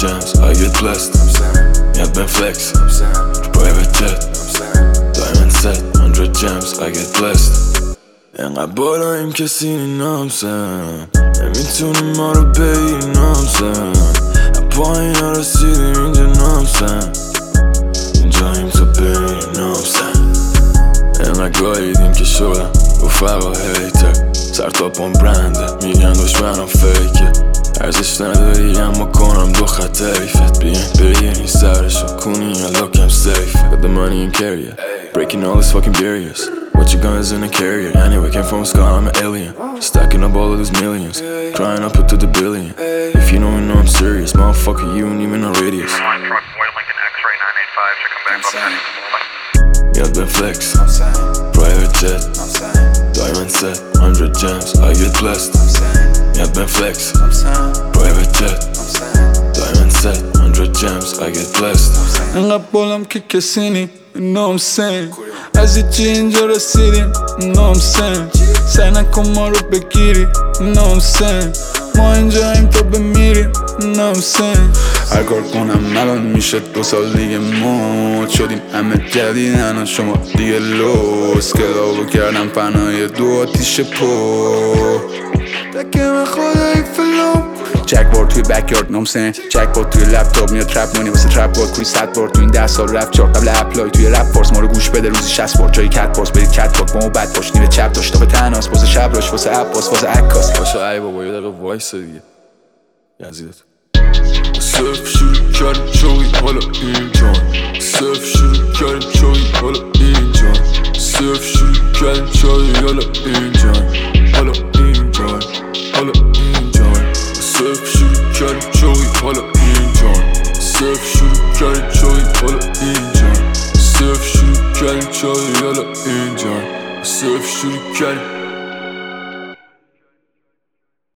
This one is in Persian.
gems, I get blessed. Yeah, been flexing. Private jet, diamond set, 100 gems, I get blessed. انقدر بالاییم کسی نامسن نمیتونی ما رو بگی نامسن پایین ها رسیدیم اینجا نامسن اینجاییم تا ببینی نامسن انقدر گاییدیم که شدم رفقا هیتر سر تا پام برنده میگن دشمنم فیکه ارزش نداری اما کنم دو خط حیفت بگیری سرشو کنی یا لوکم سیف Got the money and carrier Breaking all these fucking barriers What you got is in a carrier Anyway, came from a sky, I'm an alien Stacking up all of these millions Crying up to the billion If you don't know I'm serious Motherfucker, you ain't even on radius Truck, Boy Lincoln X-ray 985 Should come back from Yeah, been flexing Private jet Diamond set 100 gems I get blessed Yeah, been flexing Private jet Diamond set 100 gems I get blessed انقدر بالم که کسی نی نامسن از هیچی اینجا رسیدیم نامسن سعی نکن ما رو بگیری نامسن ما اینجاییم تا بمیریم نامسن هر کار کنم الان میشه 2 سال دیگه موت شدیم همه جدیدن و شما دیگه لوس کلابو کردم پناه دو آتیش پو تکم خدایی فلوم جک بار توی بکیارد نامسن جک بار توی لپتاپ میاد ترپ مانی واسه ترپ بار کوی 100 بار تو این 10 سال رفت چارت قبل اپلای توی رپ فورس ما رو گوش بده روزی 60 بار جای کت پاس برید کت پاک با ما بد باش نیمه چپ داشت تا به تناس واسه شب راش واسه عباس واسه عکاس باشه ای بابا یه دقیقه وایسه دیگه یزیدت صرف شروع کردیم چوی حالا اینجان صرف شروع کردیم چوی حالا اینجان صرف شروع کردیم چوی حالا اینجان حالا اینجان حالا اینجان صرف شروع کردیم چوی حالا اینجان صرف شروع کردیم چوی حالا اینجان صرف شروع کردیم چوی حالا اینجان صرف شروع کردیم